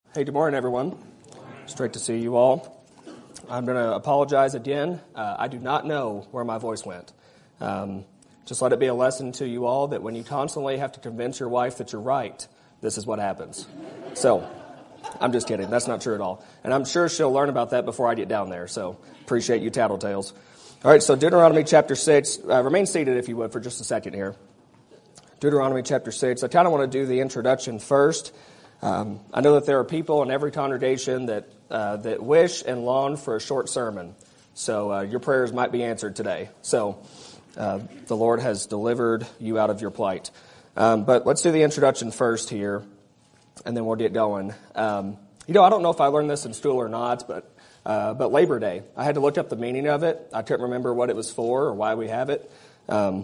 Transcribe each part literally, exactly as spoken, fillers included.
Hey, good morning, everyone. It's great to see you all. I'm going to apologize again. Uh, I do not know where my voice went. Um, just let it be a lesson to you all that when you constantly have to convince your wife that you're right, this is what happens. So, I'm just kidding. That's not true at all. And I'm sure she'll learn about that before I get down there. So, appreciate you tattletales. All right, so Deuteronomy chapter six. Uh, remain seated, if you would, for just a second here. Deuteronomy chapter six. I kind of want to do the introduction first. Um, I know that there are people in every congregation that uh, that wish and long for a short sermon. So uh, your prayers might be answered today. So uh, the Lord has delivered you out of your plight. Um, but let's do the introduction first here, and then we'll get going. Um, you know, I don't know if I learned this in school or not, but uh, but Labor Day, I had to look up the meaning of it. I couldn't remember what it was for or why we have it. Um,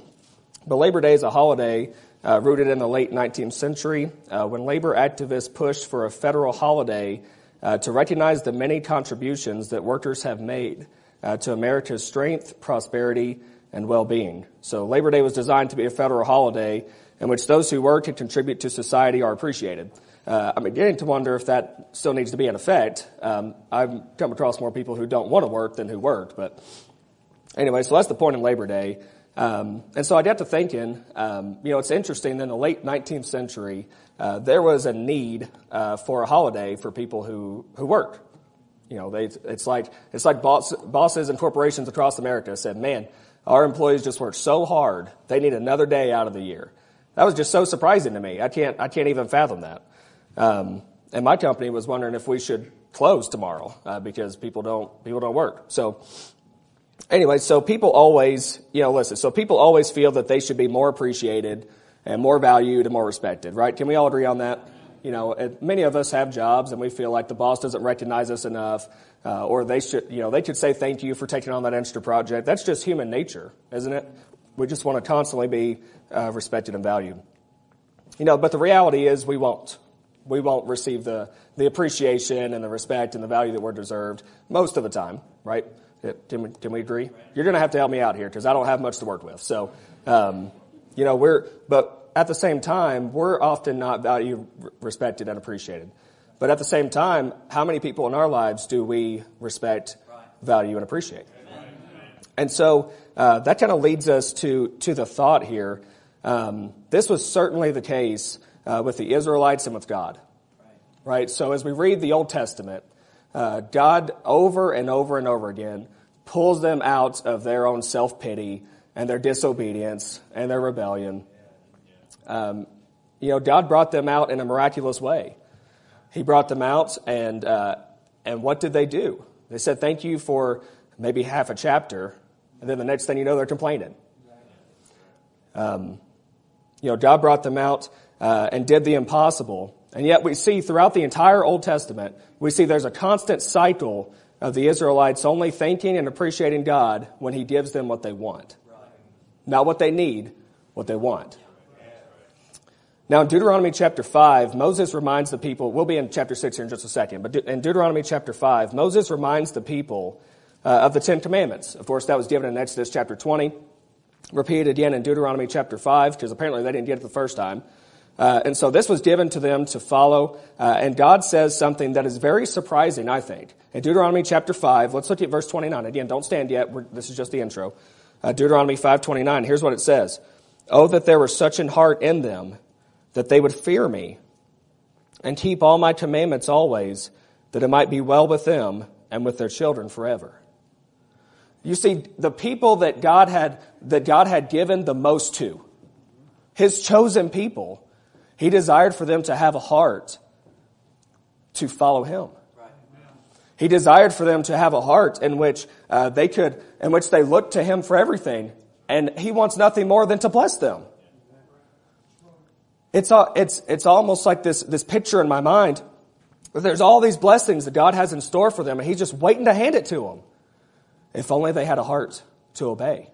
but Labor Day is a holiday Uh, rooted in the late nineteenth century, uh, when labor activists pushed for a federal holiday uh, to recognize the many contributions that workers have made uh, to America's strength, prosperity, and well-being. So Labor Day was designed to be a federal holiday in which those who work and contribute to society are appreciated. Uh, I'm beginning to wonder if that still needs to be in effect. Um, I've come across more people who don't want to work than who work. But anyway, so that's the point in Labor Day. Um, and so I got to thinking, um, you know, it's interesting, in the late nineteenth century, uh, there was a need uh, for a holiday for people who, who work. You know, they, it's like it's like boss, bosses and corporations across America said, man, our employees just work so hard, they need another day out of the year. That was just so surprising to me. I can't I can't even fathom that. Um, and my company was wondering if we should close tomorrow uh, because people don't people don't work. So. Anyway, so people always, you know, listen, so people always feel that they should be more appreciated and more valued and more respected, right? Can we all agree on that? You know, many of us have jobs and we feel like the boss doesn't recognize us enough, uh, or they should, you know, they could say thank you for taking on that extra project. That's just human nature, isn't it? We just want to constantly be uh, respected and valued. You know, but the reality is we won't. We won't receive the, the appreciation and the respect and the value that we're deserved most of the time, right? Can we, can we agree? You're going to have to help me out here because I don't have much to work with. So, um, you know, we're, but at the same time, we're often not valued, respected, and appreciated. But at the same time, how many people in our lives do we respect, value, and appreciate? And so uh, that kind of leads us to, to the thought here. Um, this was certainly the case uh, with the Israelites and with God. Right? So as we read the Old Testament, Uh, God over and over and over again pulls them out of their own self-pity and their disobedience and their rebellion. Um, you know, God brought them out in a miraculous way. He brought them out, and uh, and what did they do? They said thank you for maybe half a chapter, and then the next thing you know, they're complaining. Um, you know, God brought them out uh, and did the impossible. And yet we see throughout the entire Old Testament, we see there's a constant cycle of the Israelites only thanking and appreciating God when He gives them what they want. Not what they need, what they want. Now in Deuteronomy chapter five, Moses reminds the people, we'll be in chapter six here in just a second, but in Deuteronomy chapter five, Moses reminds the people uh, of the Ten Commandments. Of course, that was given in Exodus chapter twenty, repeated again in Deuteronomy chapter five, because apparently they didn't get it the first time. Uh, and so this was given to them to follow, uh, and God says something that is very surprising, I think. In Deuteronomy chapter five, let's look at verse twenty-nine. Again, don't stand yet. We're, this is just the intro. Uh, Deuteronomy five twenty-nine, here's what it says. Oh, that there were such an heart in them, that they would fear me, and keep all my commandments always, that it might be well with them and with their children forever. You see, the people that God had, that God had given the most to, His chosen people, He desired for them to have a heart to follow Him. He desired for them to have a heart in which uh, they could, in which they looked to Him for everything, and He wants nothing more than to bless them. It's a, it's it's almost like this this picture in my mind. There's all these blessings that God has in store for them, and He's just waiting to hand it to them. If only they had a heart to obey.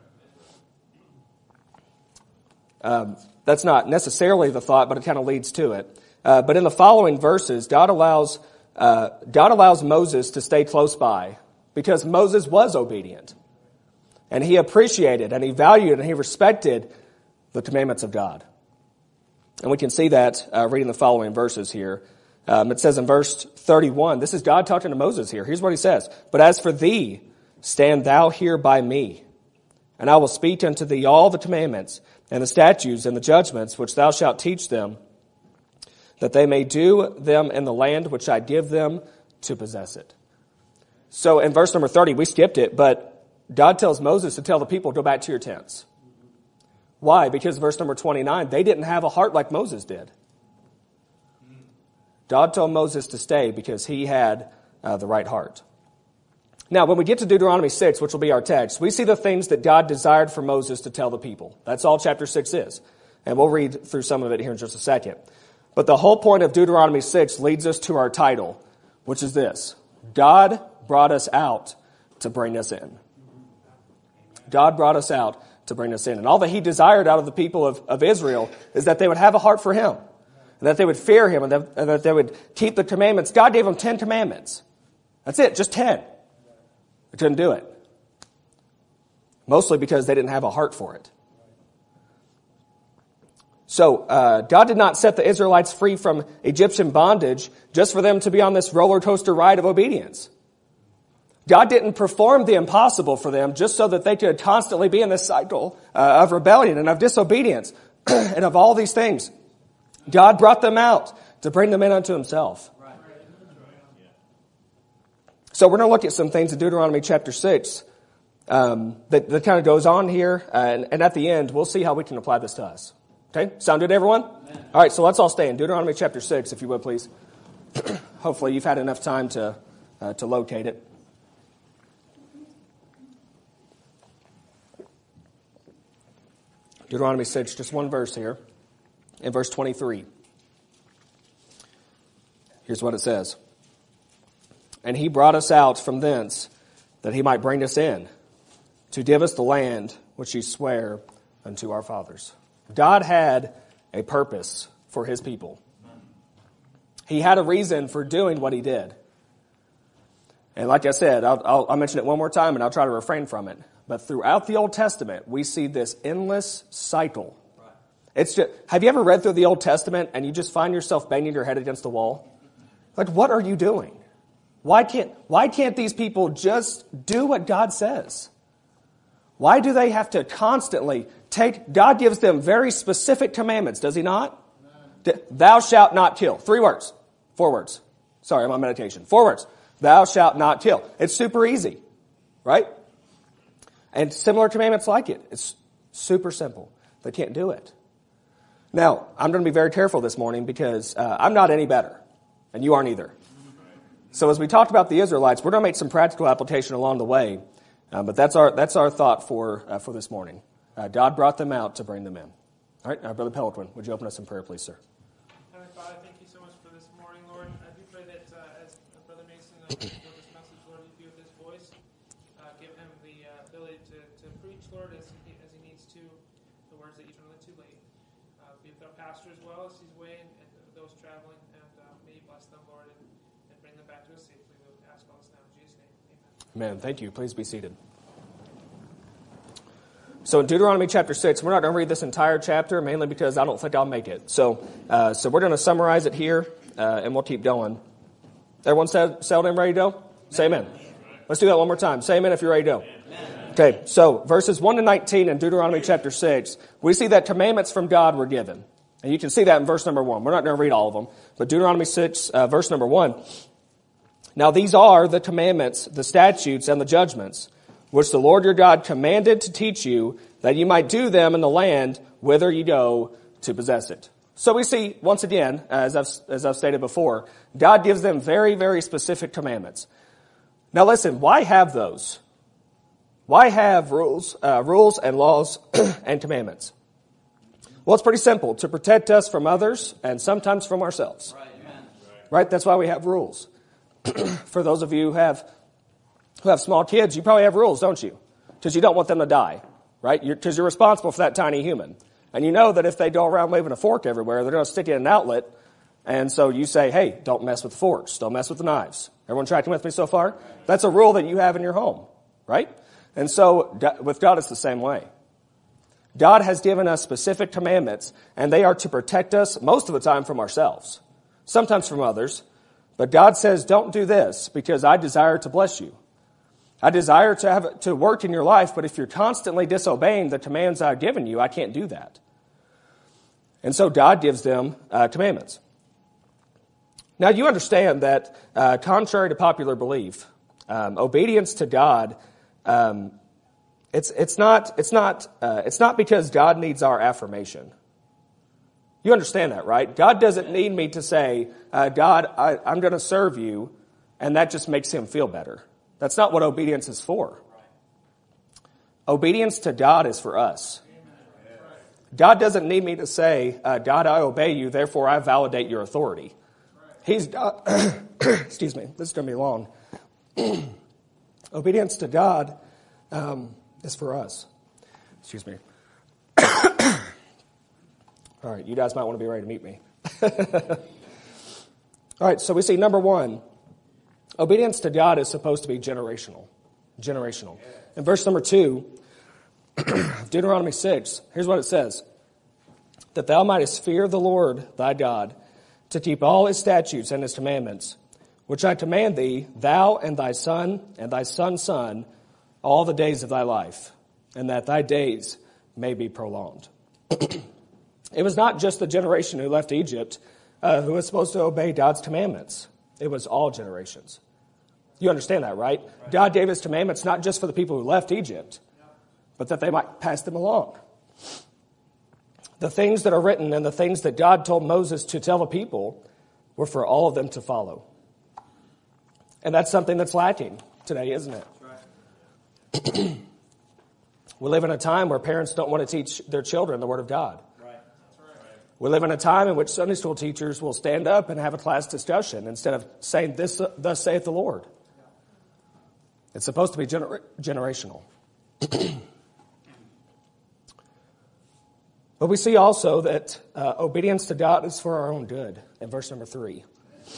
Um, That's not necessarily the thought, but it kind of leads to it. Uh, but in the following verses, God allows uh, God allows Moses to stay close by because Moses was obedient. And he appreciated and he valued and he respected the commandments of God. And we can see that uh, reading the following verses here. Um, it says in verse thirty-one, this is God talking to Moses here. Here's what he says. But as for thee, stand thou here by me, and I will speak unto thee all the commandments and the statutes and the judgments which thou shalt teach them, that they may do them in the land which I give them to possess it. So in verse number thirty, we skipped it, but God tells Moses to tell the people, go back to your tents. Why? Because verse number twenty-nine, they didn't have a heart like Moses did. God told Moses to stay because he had uh, the right heart. Now, when we get to Deuteronomy six, which will be our text, we see the things that God desired for Moses to tell the people. That's all chapter six is. And we'll read through some of it here in just a second. But the whole point of Deuteronomy six leads us to our title, which is this: God brought us out to bring us in. God brought us out to bring us in. And all that he desired out of the people of, of Israel is that they would have a heart for him, and that they would fear him, and that, and that they would keep the commandments. God gave them ten commandments. That's it, just ten. They couldn't do it. Mostly because they didn't have a heart for it. So uh, God did not set the Israelites free from Egyptian bondage just for them to be on this roller coaster ride of obedience. God didn't perform the impossible for them just so that they could constantly be in this cycle uh, of rebellion and of disobedience and of all these things. God brought them out to bring them in unto himself. So we're going to look at some things in Deuteronomy chapter six um, that, that kind of goes on here. Uh, and, and at the end, we'll see how we can apply this to us. Okay? Sound good, everyone? Amen. All right, so let's all stay in Deuteronomy chapter six, if you would, please. Hopefully you've had enough time to uh, to locate it. Deuteronomy six, just one verse here. In verse twenty-three. Here's what it says. And he brought us out from thence, that he might bring us in, to give us the land which he sware unto our fathers. God had a purpose for his people. He had a reason for doing what he did. And like I said, I'll, I'll, I'll mention it one more time and I'll try to refrain from it. But throughout the Old Testament, we see this endless cycle. It's just, have you ever read through the Old Testament and you just find yourself banging your head against the wall? Like, what are you doing? Why can't, why can't these people just do what God says? Why do they have to constantly take, God gives them very specific commandments, does he not? No. Thou shalt not kill. Three words. Four words. Sorry, I'm on meditation. Four words. Thou shalt not kill. It's super easy, right? And similar commandments like it. It's super simple. They can't do it. Now, I'm going to be very careful this morning because uh, I'm not any better, and you aren't either. So as we talked about the Israelites, we're going to make some practical application along the way. Uh, but that's our that's our thought for uh, for this morning. Uh, God brought them out to bring them in. All right, uh, Brother Pelican, would you open us in prayer, please, sir? Heavenly Father, thank you so much for this morning, Lord. I do pray that uh, as Brother Mason uh, with this message, Lord, you be with his voice. Uh, give him the uh, ability to, to preach, Lord, as he, as he needs to, the words that you don't let too late. Uh, be with our pastor as well as he's away and, and those traveling, and uh, may you bless them, Lord, and, and bring them back to us safely. We would ask all this now in Jesus' name. Amen. Amen. Thank you. Please be seated. So in Deuteronomy chapter six, we're not going to read this entire chapter, mainly because I don't think I'll make it. So uh, so we're going to summarize it here, uh, and we'll keep going. Everyone settled in, ready to go? Say amen. Let's do that one more time. Say amen if you're ready to go. Okay, so verses one to nineteen in Deuteronomy chapter six, we see that commandments from God were given. And you can see that in verse number one. We're not going to read all of them. But Deuteronomy six, uh, verse number one. Now these are the commandments, the statutes, and the judgments, which the Lord your God commanded to teach you, that you might do them in the land whither you go to possess it. So we see, once again, as I've, as I've stated before, God gives them very, very specific commandments. Now listen, why have those? Why have rules, uh, rules and laws and commandments? Well, it's pretty simple. To protect us from others and sometimes from ourselves. Right, amen. Right? That's why we have rules. For those of you who have who have small kids, you probably have rules, don't you? Because you don't want them to die, right? Because you're, you're responsible for that tiny human. And you know that if they go around waving a fork everywhere, they're going to stick it in an outlet. And so you say, hey, don't mess with the forks. Don't mess with the knives. Everyone tracking with me so far? That's a rule that you have in your home, right? And so with God, it's the same way. God has given us specific commandments, and they are to protect us most of the time from ourselves. sometimes from others. But God says, don't do this because I desire to bless you. I desire to have to work in your life, but if you're constantly disobeying the commands I've given you, I can't do that. And so God gives them uh, commandments. Now you understand that uh, contrary to popular belief, um, obedience to God, um, it's it's not it's not uh, it's not because God needs our affirmation. You understand that, right? God doesn't need me to say, uh, God, I, I'm going to serve you, and that just makes him feel better. That's not what obedience is for. Obedience to God is for us. God doesn't need me to say, uh, God, I obey you, therefore I validate your authority. He's, uh, excuse me, this is going to be long. Obedience to God um, is for us. Excuse me. All right, you guys might want to be ready to meet me. All right, so we see number one, obedience to God is supposed to be generational. Generational. In verse number two, Deuteronomy six, here's what it says. That thou mightest fear the Lord thy God, to keep all his statutes and his commandments, which I command thee, thou and thy son and thy son's son, all the days of thy life, and that thy days may be prolonged. It was not just the generation who left Egypt uh, who was supposed to obey God's commandments. It was all generations. You understand that, right? right? God gave his commandments not just for the people who left Egypt, but that they might pass them along. The things that are written and the things that God told Moses to tell the people were for all of them to follow. And that's something that's lacking today, isn't it? Right. We live in a time where parents don't want to teach their children the Word of God. We live in a time in which Sunday school teachers will stand up and have a class discussion instead of saying, "This, thus saith the Lord." It's supposed to be gener- generational. But we see also that uh, obedience to God is for our own good in verse number three.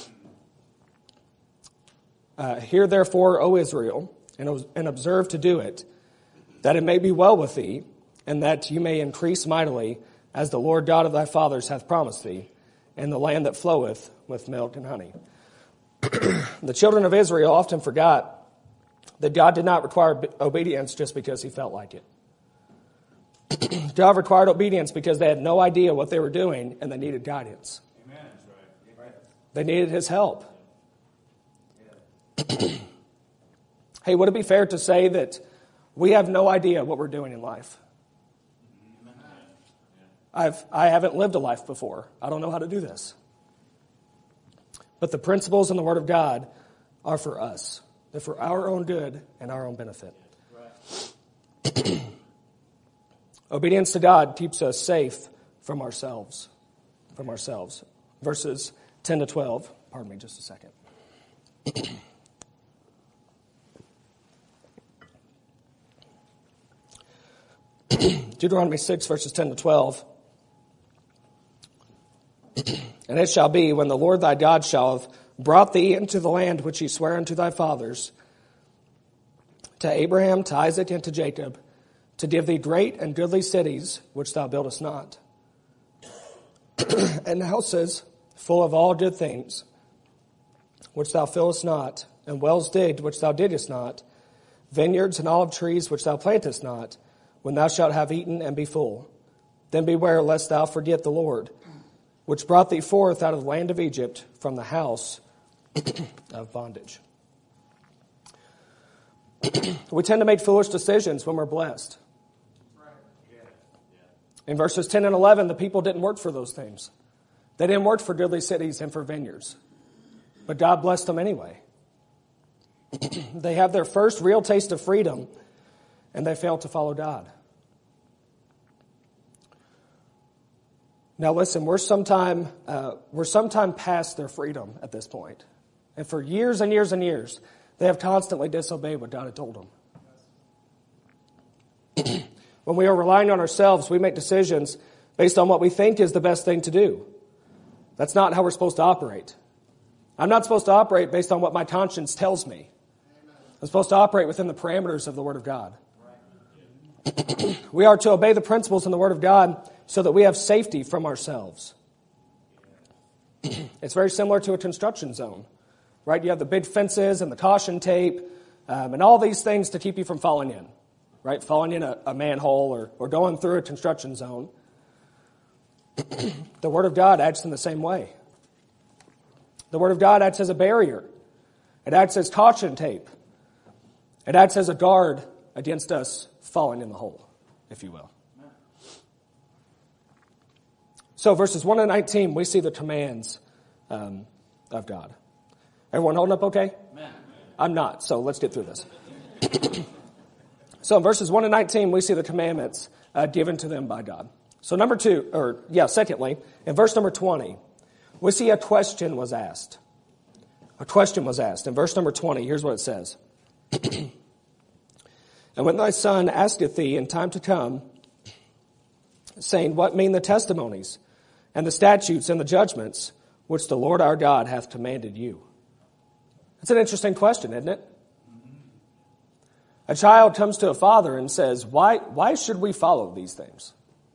Uh, Hear therefore, O Israel, and, and observe to do it, that it may be well with thee, and that you may increase mightily, as the Lord God of thy fathers hath promised thee, in the land that floweth with milk and honey. The children of Israel often forgot that God did not require obedience just because he felt like it. God required obedience because they had no idea what they were doing and they needed guidance. Amen. That's right. They needed his help. Yeah. Hey, would it be fair to say that we have no idea what we're doing in life? I've, I haven't lived a life before. I don't know how to do this. But the principles in the Word of God are for us. They're for our own good and our own benefit. Right. Obedience to God keeps us safe from ourselves. From ourselves. Verses ten to twelve. Pardon me just a second. Deuteronomy six, verses ten to twelve. And it shall be, when the Lord thy God shall have brought thee into the land which he sware unto thy fathers, to Abraham, to Isaac, and to Jacob, to give thee great and goodly cities, which thou buildest not, and houses full of all good things, which thou fillest not, and wells digged, which thou diggest not, vineyards and olive trees, which thou plantest not, when thou shalt have eaten and be full. Then beware lest thou forget the Lord, which brought thee forth out of the land of Egypt from the house of bondage. We tend to make foolish decisions when we're blessed. In verses ten and eleven, the people didn't work for those things. They didn't work for goodly cities and for vineyards. But God blessed them anyway. They have their first real taste of freedom, and they failed to follow God. Now listen, we're sometime uh, we're sometime past their freedom at this point. And for years and years and years, they have constantly disobeyed what God had told them. When we are relying on ourselves, we make decisions based on what we think is the best thing to do. That's not how we're supposed to operate. I'm not supposed to operate based on what my conscience tells me. I'm supposed to operate within the parameters of the Word of God. We are to obey the principles in the Word of God so that we have safety from ourselves. It's very similar to a construction zone, right? You have the big fences and the caution tape um, and all these things to keep you from falling in, right? Falling in a, a manhole or, or going through a construction zone. The Word of God acts in the same way. The Word of God acts as a barrier. It acts as caution tape. It acts as a guard against us falling in the hole, if you will. So verses one to nineteen, we see the commands um, of God. Everyone holding up okay? Amen. I'm not, so let's get through this. So in verses one to nineteen, we see the commandments uh, given to them by God. So number two, or yeah, secondly, in verse number twenty, we see a question was asked. A question was asked. In verse number twenty, here's what it says. And when thy son asketh thee in time to come, saying, what mean the testimonies and the statutes and the judgments which the Lord our God hath commanded you? It's an interesting question, isn't it? A child comes to a father and says, why, why should we follow these things?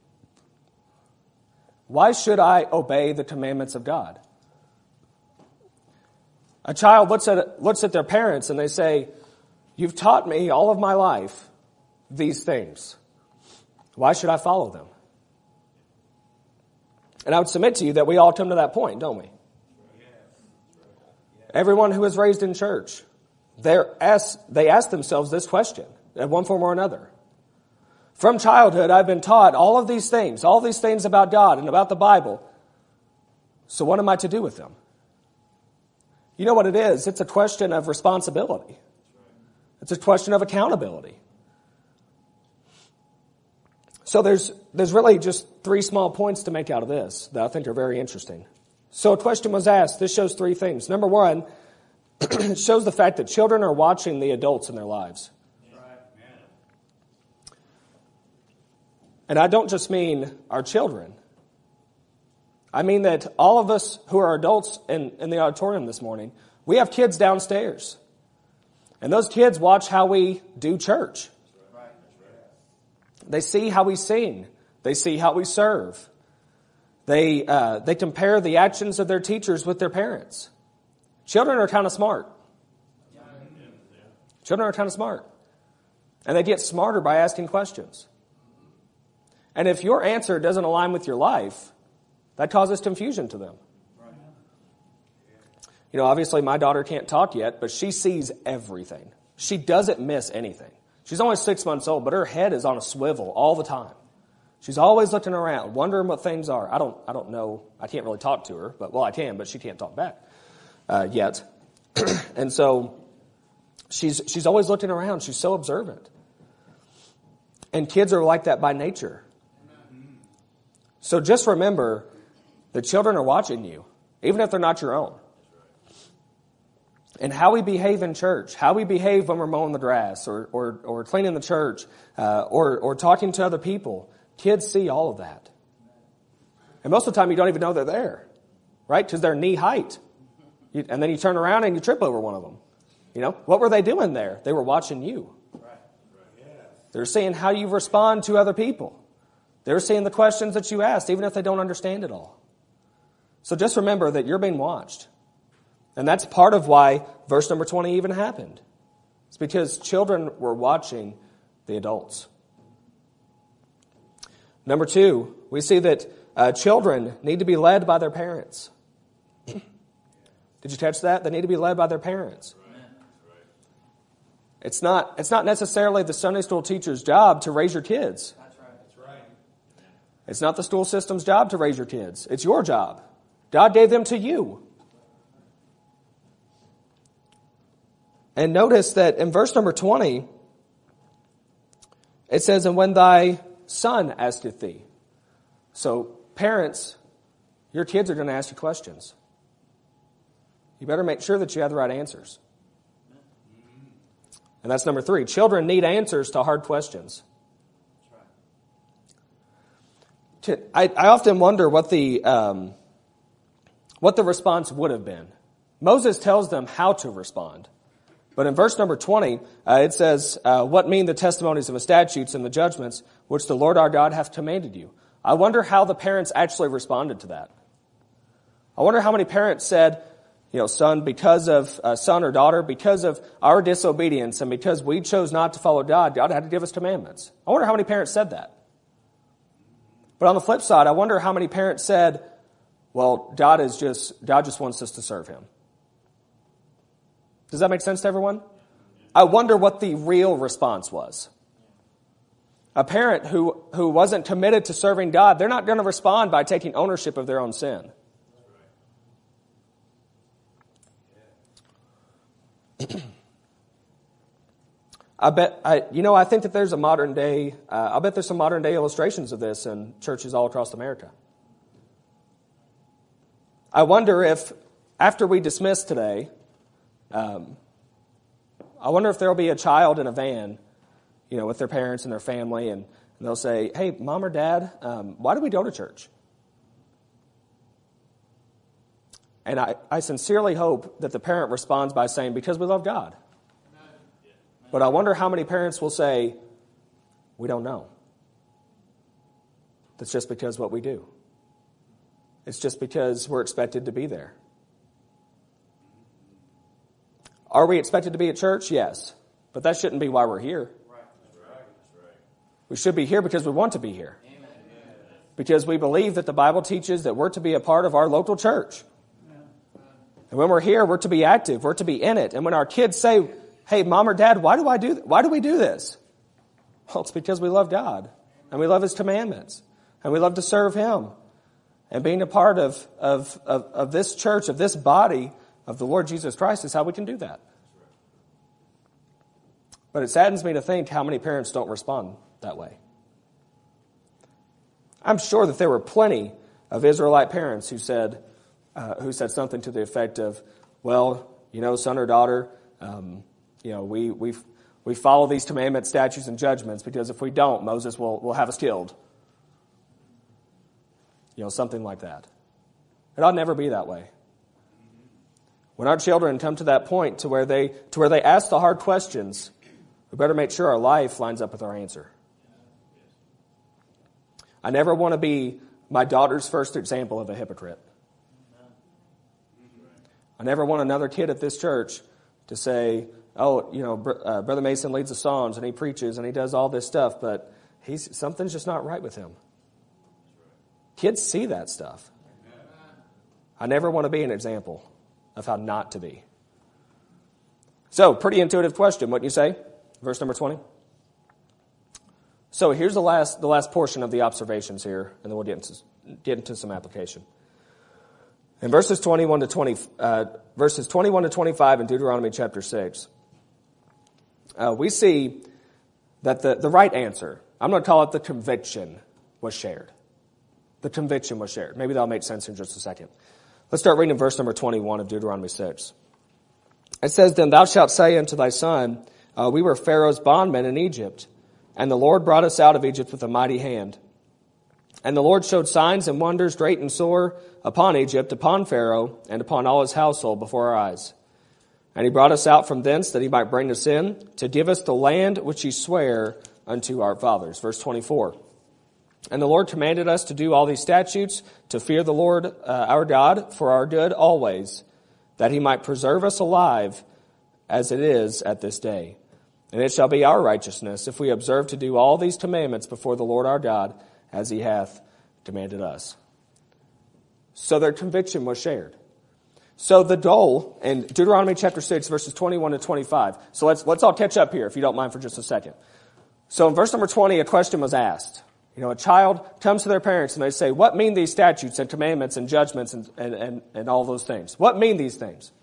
Why should I obey the commandments of God? A child looks at, looks at their parents and they say, you've taught me all of my life these things. Why should I follow them? And I would submit to you that we all come to that point, don't we? Everyone who is raised in church, they're asked, they ask themselves this question in one form or another. From childhood, I've been taught all of these things, all these things about God and about the Bible. So what am I to do with them? You know what it is? It's a question of responsibility. It's a question of accountability. So there's there's really just three small points to make out of this that I think are very interesting. So a question was asked. This shows three things. Number one, it shows the fact that children are watching the adults in their lives. And I don't just mean our children. I mean that all of us who are adults in, in the auditorium this morning, we have kids downstairs. And those kids watch how we do church. They see how we sing. They see how we serve. They uh, they compare the actions of their teachers with their parents. Children are kind of smart. Children are kind of smart. And they get smarter by asking questions. And if your answer doesn't align with your life, that causes confusion to them. You know, obviously my daughter can't talk yet, but she sees everything. She doesn't miss anything. She's only six months old, but her head is on a swivel all the time. She's always looking around, wondering what things are. I don't I don't know. I can't really talk to her, but well, I can, but she can't talk back uh, yet. And so she's she's always looking around. She's so observant. And kids are like that by nature. So just remember, the children are watching you, even if they're not your own. And how we behave in church, how we behave when we're mowing the grass or or, or cleaning the church uh, or, or talking to other people, kids see all of that. And most of the time you don't even know they're there, right? Because they're knee height. You, and then you turn around and you trip over one of them. You know, what were they doing there? They were watching you. They're seeing how you respond to other people. They're seeing the questions that you asked, even if they don't understand it all. So just remember that you're being watched. And that's part of why verse number twenty even happened. It's because children were watching the adults. Number two, we see that uh, children need to be led by their parents. Did you catch that? They need to be led by their parents. It's not, it's not necessarily the Sunday school teacher's job to raise your kids. That's right. That's right. It's not the school system's job to raise your kids. It's your job. God gave them to you. And notice that in verse number twenty, it says, and when thy son asketh thee. So parents, your kids are going to ask you questions. You better make sure that you have the right answers. And that's number three. Children need answers to hard questions. I, I often wonder what the um, what the response would have been. Moses tells them how to respond. But in verse number twenty, uh, it says, uh, what mean the testimonies of the statutes and the judgments which the Lord our God hath commanded you? I wonder how the parents actually responded to that. I wonder how many parents said, you know, son, because of, uh, son or daughter, because of our disobedience and because we chose not to follow God, God had to give us commandments. I wonder how many parents said that. But on the flip side, I wonder how many parents said, well, God is just, God just wants us to serve him. Does that make sense to everyone? I wonder what the real response was. A parent who, who wasn't committed to serving God, they're not going to respond by taking ownership of their own sin. I bet, I, you know, I think that there's a modern day, uh, I bet there's some modern day illustrations of this in churches all across America. I wonder if, after we dismiss today, um, I wonder if there'll be a child in a van, you know, with their parents and their family, and, and they'll say, hey, mom or dad, um, why do we go to church? And I, I sincerely hope that the parent responds by saying, because we love God. But I wonder how many parents will say, we don't know. That's just because what we do. It's just because we're expected to be there. Are we expected to be at church? Yes. But that shouldn't be why we're here. We should be here because we want to be here. Because we believe that the Bible teaches that we're to be a part of our local church. And when we're here, we're to be active. We're to be in it. And when our kids say, hey, mom or dad, why do I do, why do we do this? Well, it's because we love God and we love his commandments and we love to serve him. And being a part of, of, of, of this church, of this body of the Lord Jesus Christ is how we can do that. But it saddens me to think how many parents don't respond that way. I'm sure that there were plenty of Israelite parents who said, uh, who said something to the effect of, well, you know, son or daughter, um, you know, we we we follow these commandments, statutes, and judgments because if we don't, Moses will will have us killed. You know, something like that. It ought never be that way. When our children come to that point to where they to where they ask the hard questions, we better make sure our life lines up with our answer. I never want to be my daughter's first example of a hypocrite. I never want another kid at this church to say, oh, you know, uh, Brother Mason leads the songs and he preaches and he does all this stuff, but he's something's just not right with him. Kids see that stuff. I never want to be an example of how not to be. So, pretty intuitive question, wouldn't you say? Verse number twenty. So here's the last the last portion of the observations here, and then we'll get into, get into some application. In verses twenty-one to twenty, uh, verses twenty-one to twenty-five in Deuteronomy chapter six, uh, we see that the, the right answer, I'm going to call it the conviction, was shared. The conviction was shared. Maybe that'll make sense in just a second. Let's start reading verse number twenty-one of Deuteronomy six. It says, then thou shalt say unto thy son, uh, we were Pharaoh's bondmen in Egypt, and the Lord brought us out of Egypt with a mighty hand. And the Lord showed signs and wonders great and sore upon Egypt, upon Pharaoh, and upon all his household before our eyes. And he brought us out from thence that he might bring us in, to give us the land which he sware unto our fathers. Verse twenty-four. And the Lord commanded us to do all these statutes, to fear the Lord uh, our God for our good always, that he might preserve us alive as it is at this day. And it shall be our righteousness if we observe to do all these commandments before the Lord our God, as he hath commanded us. So their conviction was shared. So the goal in Deuteronomy chapter six, verses twenty-one to twenty-five. So let's let's all catch up here, if you don't mind, for just a second. So in verse number twenty, a question was asked. You know, a child comes to their parents and they say, what mean these statutes and commandments and judgments and, and, and, and all those things? What mean these things?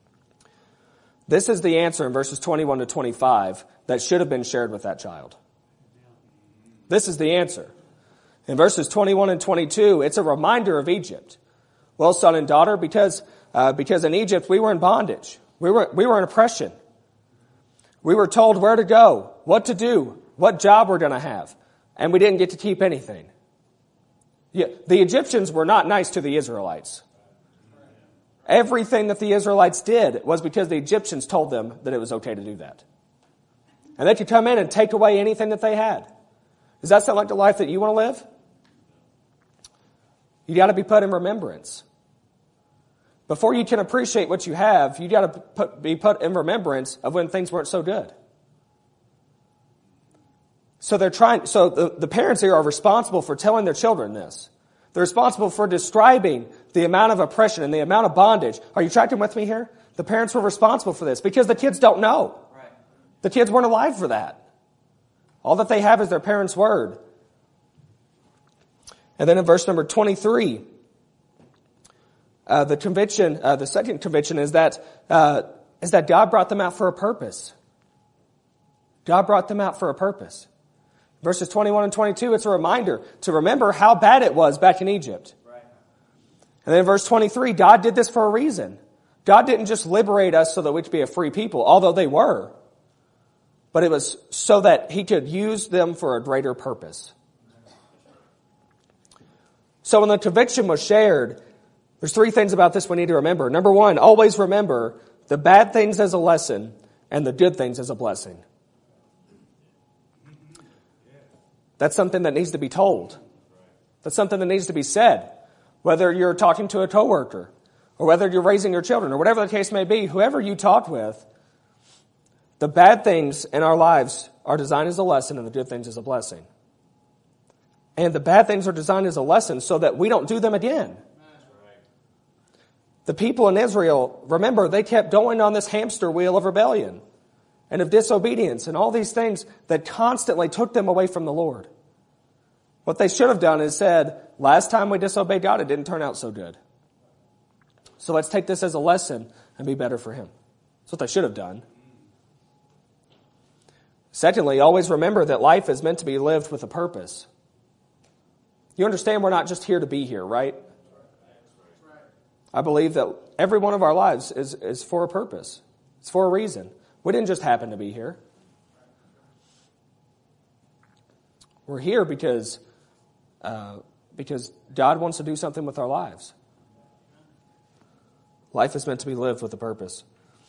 This is the answer in verses twenty-one to twenty-five that should have been shared with that child. This is the answer. In verses twenty-one and twenty-two, it's a reminder of Egypt. Well, son and daughter, because uh, because in Egypt we were in bondage. We were we were in oppression. We were told where to go, what to do, what job we're going to have, and we didn't get to keep anything. Yeah, the Egyptians were not nice to the Israelites. Everything that the Israelites did was because the Egyptians told them that it was okay to do that. And they could come in and take away anything that they had. Does that sound like the life that you want to live? You got to be put in remembrance. Before you can appreciate what you have, you got to put, be put in remembrance of when things weren't so good. So they're trying. So the, the parents here are responsible for telling their children this. They're responsible for describing the amount of oppression and the amount of bondage. Are you tracking with me here? The parents were responsible for this because the kids don't know. Right. The kids weren't alive for that. All that they have is their parents' word. And then in verse number twenty-three, uh, the conviction, uh, the second conviction is that uh, is that God brought them out for a purpose. God brought them out for a purpose. Verses twenty-one and twenty-two, it's a reminder to remember how bad it was back in Egypt. Right. And then in verse twenty-three, God did this for a reason. God didn't just liberate us so that we could be a free people, although they were. But it was so that he could use them for a greater purpose. So when the conviction was shared, there's three things about this we need to remember. Number one, always remember the bad things as a lesson and the good things as a blessing. That's something that needs to be told. That's something that needs to be said. Whether you're talking to a coworker, or whether you're raising your children, or whatever the case may be, whoever you talk with, the bad things in our lives are designed as a lesson and the good things as a blessing. And the bad things are designed as a lesson so that we don't do them again. The people in Israel, remember, they kept going on this hamster wheel of rebellion and of disobedience and all these things that constantly took them away from the Lord. What they should have done is said, last time we disobeyed God, it didn't turn out so good. So let's take this as a lesson and be better for Him. That's what they should have done. Secondly, always remember that life is meant to be lived with a purpose. You understand we're not just here to be here, right? I believe that every one of our lives is, is for a purpose. It's for a reason. We didn't just happen to be here. We're here because, uh, because God wants to do something with our lives. Life is meant to be lived with a purpose.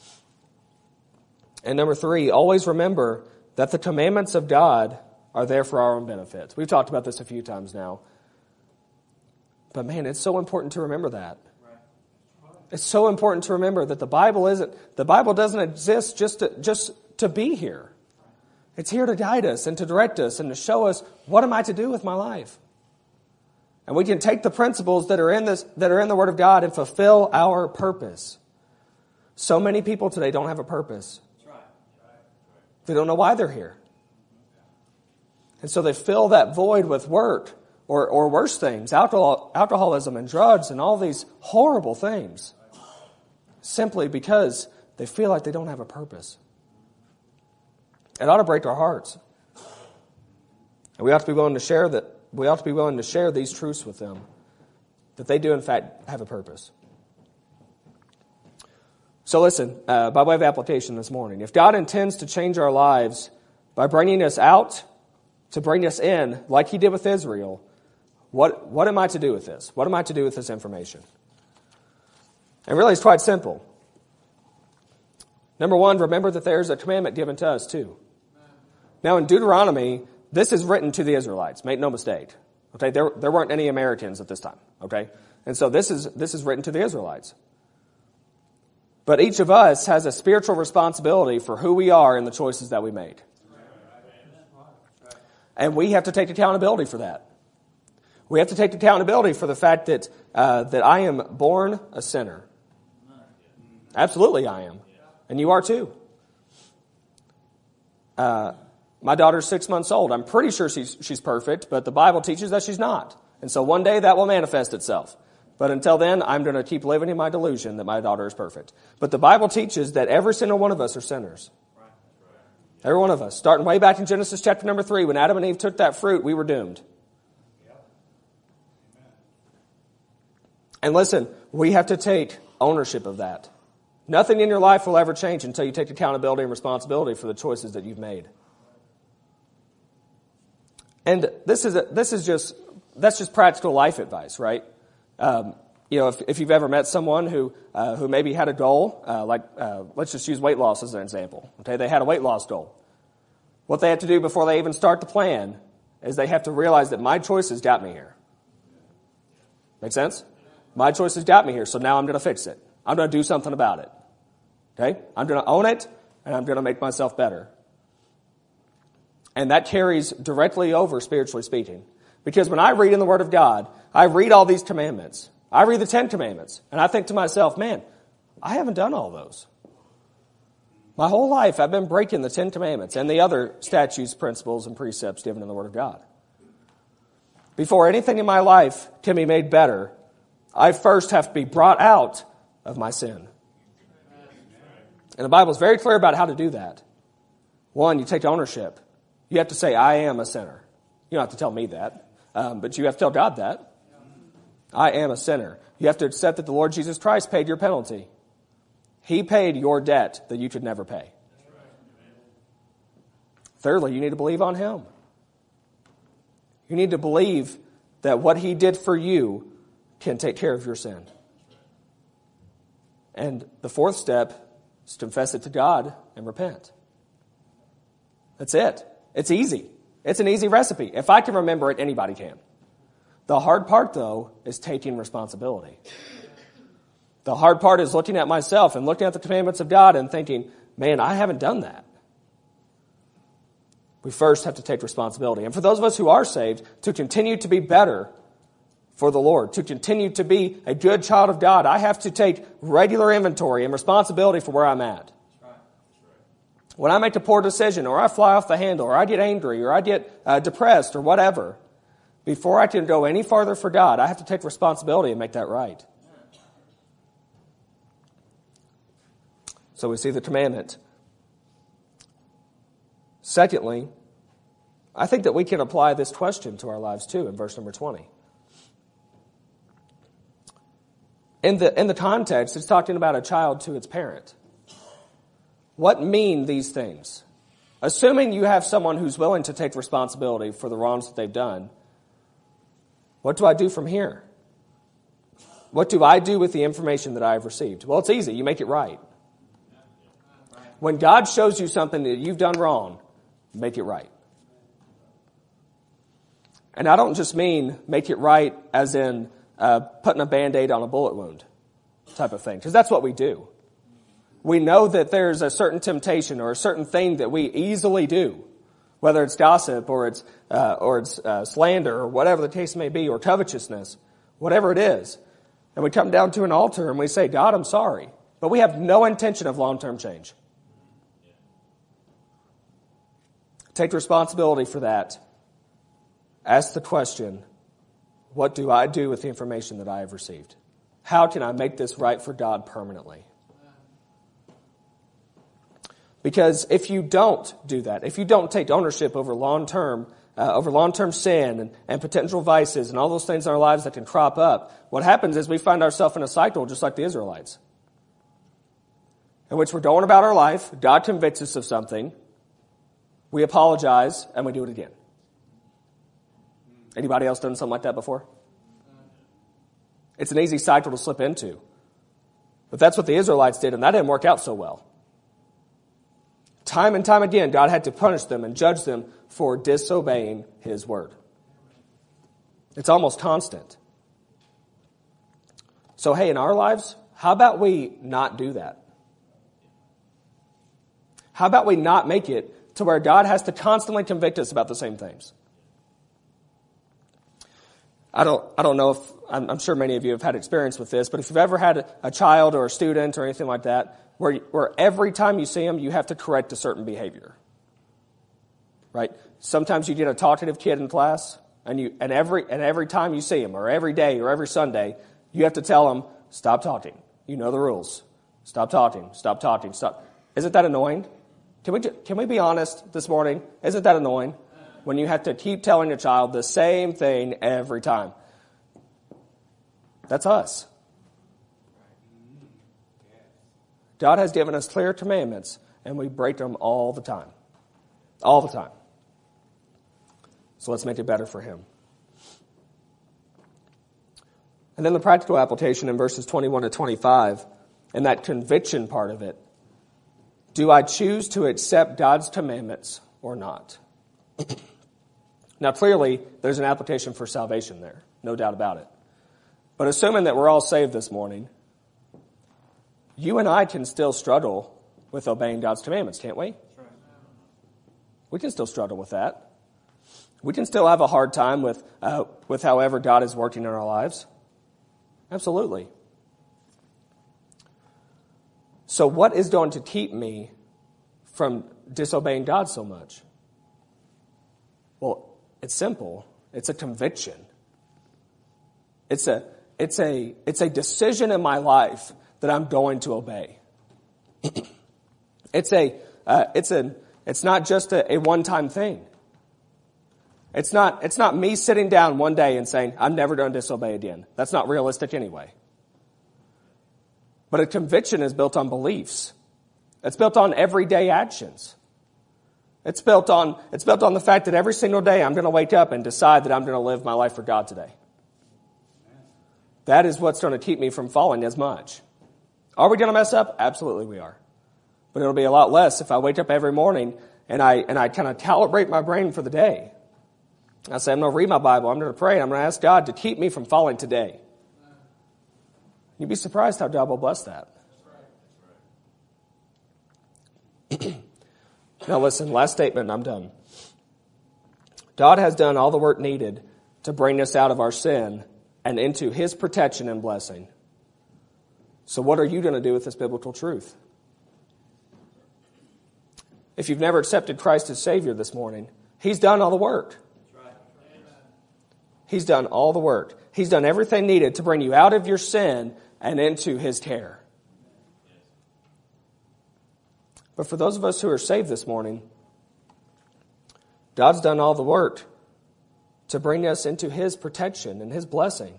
And number three, always remember that the commandments of God are there for our own benefit. We've talked about this a few times now. But man, it's so important to remember that. It's so important to remember that the Bible isn't, the Bible doesn't exist just to, just to be here. It's here to guide us and to direct us and to show us what am I to do with my life. And we can take the principles that are in this, that are in the Word of God and fulfill our purpose. So many people today don't have a purpose. They don't know why they're here. And so they fill that void with work or, or worse things, alcohol, alcoholism and drugs and all these horrible things. Simply because they feel like they don't have a purpose. It ought to break our hearts. And we ought to be willing to share that. We ought to be willing to share these truths with them, that they do in fact have a purpose. So listen, uh, by way of application this morning, if God intends to change our lives by bringing us out to bring us in, like He did with Israel, what what am I to do with this? What am I to do with this information? And really, it's quite simple. Number one, remember that there's a commandment given to us too. Now in Deuteronomy, this is written to the Israelites. Make no mistake. Okay, there there weren't any Americans at this time. Okay, and so this is this is written to the Israelites. But each of us has a spiritual responsibility for who we are and the choices that we made, and we have to take accountability for that. We have to take accountability for the fact that uh, that I am born a sinner. Absolutely, I am, and you are too. Uh, My daughter's six months old. I'm pretty sure she's she's perfect, but the Bible teaches that she's not. And so one day that will manifest itself. But until then, I'm going to keep living in my delusion that my daughter is perfect. But the Bible teaches that every single one of us are sinners. Every one of us. Starting way back in Genesis chapter number three, when Adam and Eve took that fruit, we were doomed. And listen, we have to take ownership of that. Nothing in your life will ever change until you take accountability and responsibility for the choices that you've made. And this is a, this is just that's just practical life advice, right? Um, you know, if, if you've ever met someone who uh, who maybe had a goal, uh, like uh, let's just use weight loss as an example. Okay, they had a weight loss goal. What they have to do before they even start the plan is they have to realize that my choices got me here. Make sense? My choices got me here, so now I'm going to fix it. I'm going to do something about it. Okay? I'm going to own it, and I'm going to make myself better. And that carries directly over, spiritually speaking. Because when I read in the Word of God, I read all these commandments. I read the Ten Commandments, and I think to myself, man, I haven't done all those. My whole life, I've been breaking the Ten Commandments and the other statutes, principles, and precepts given in the Word of God. Before anything in my life can be made better, I first have to be brought out of my sin. And the Bible is very clear about how to do that. One, you take ownership. You have to say, I am a sinner. You don't have to tell me that, um, but you have to tell God that. I am a sinner. You have to accept that the Lord Jesus Christ paid your penalty. He paid your debt that you could never pay. Thirdly, you need to believe on Him. You need to believe that what He did for you can take care of your sin. And the fourth step is to confess it to God and repent. That's it. It's easy. It's an easy recipe. If I can remember it, anybody can. The hard part, though, is taking responsibility. The hard part is looking at myself and looking at the commandments of God and thinking, man, I haven't done that. We first have to take responsibility. And for those of us who are saved, to continue to be better for the Lord, to continue to be a good child of God, I have to take regular inventory and responsibility for where I'm at. When I make a poor decision, or I fly off the handle, or I get angry, or I get uh, depressed, or whatever, before I can go any farther for God, I have to take responsibility and make that right. So we see the commandment. Secondly, I think that we can apply this question to our lives too in verse number twenty. In the, in the context, it's talking about a child to its parent. What mean these things? Assuming you have someone who's willing to take responsibility for the wrongs that they've done, what do I do from here? What do I do with the information that I have received? Well, it's easy. You make it right. When God shows you something that you've done wrong, make it right. And I don't just mean make it right as in uh, putting a Band-Aid on a bullet wound type of thing, because that's what we do. We know that there's a certain temptation or a certain thing that we easily do, whether it's gossip or it's uh, or it's uh, slander or whatever the case may be, or covetousness, whatever it is. And we come down to an altar and we say, God, I'm sorry. But we have no intention of long-term change. Take responsibility for that. Ask the question, what do I do with the information that I have received? How can I make this right for God permanently? Because if you don't do that, if you don't take ownership over long-term uh, over long-term sin and, and potential vices and all those things in our lives that can crop up, what happens is we find ourselves in a cycle just like the Israelites, in which we're going about our life, God convicts us of something, we apologize, and we do it again. Anybody else done something like that before? It's an easy cycle to slip into. But that's what the Israelites did, and that didn't work out so well. Time and time again, God had to punish them and judge them for disobeying His word. It's almost constant. So, hey, in our lives, how about we not do that? How about we not make it to where God has to constantly convict us about the same things? I don't I don't know if, I'm, I'm sure many of you have had experience with this, but if you've ever had a, a child or a student or anything like that, where, where every time you see them, you have to correct a certain behavior, right? Sometimes you get a talkative kid in class, and you and every and every time you see him, or every day, or every Sunday, you have to tell him, stop talking. You know the rules. Stop talking. Stop talking. Stop. Isn't that annoying? Can we can we be honest this morning? Isn't that annoying? When you have to keep telling a child the same thing every time. That's us. God has given us clear commandments, and we break them all the time. All the time. So let's make it better for Him. And then the practical application in verses twenty-one to twenty-five, and that conviction part of it. Do I choose to accept God's commandments or not? Now, clearly, there's an application for salvation there. No doubt about it. But assuming that we're all saved this morning, you and I can still struggle with obeying God's commandments, can't we? We can still struggle with that. We can still have a hard time with uh, with however God is working in our lives. Absolutely. So what is going to keep me from disobeying God so much? Well, it's simple. It's a conviction. It's a it's a it's a decision in my life that I'm going to obey. It's a uh, it's a it's not just a, a one-time thing. It's not it's not me sitting down one day and saying, I'm never going to disobey again. That's not realistic anyway. But a conviction is built on beliefs. It's built on everyday actions. It's built on it's built on the fact that every single day I'm going to wake up and decide that I'm going to live my life for God today. That is what's going to keep me from falling as much. Are we going to mess up? Absolutely we are. But it'll be a lot less if I wake up every morning and I and I kind of calibrate my brain for the day. I say, I'm going to read my Bible, I'm going to pray, and I'm going to ask God to keep me from falling today. You'd be surprised how God will bless that. Now listen, last statement and I'm done. God has done all the work needed to bring us out of our sin and into His protection and blessing. So what are you going to do with this biblical truth? If you've never accepted Christ as Savior this morning, He's done all the work. He's done all the work. He's done everything needed to bring you out of your sin and into His care. But for those of us who are saved this morning, God's done all the work to bring us into His protection and His blessing.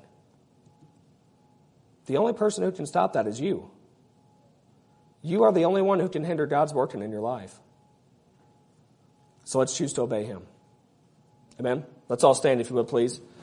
The only person who can stop that is you. You are the only one who can hinder God's working in your life. So let's choose to obey Him. Amen? Let's all stand if you would, please.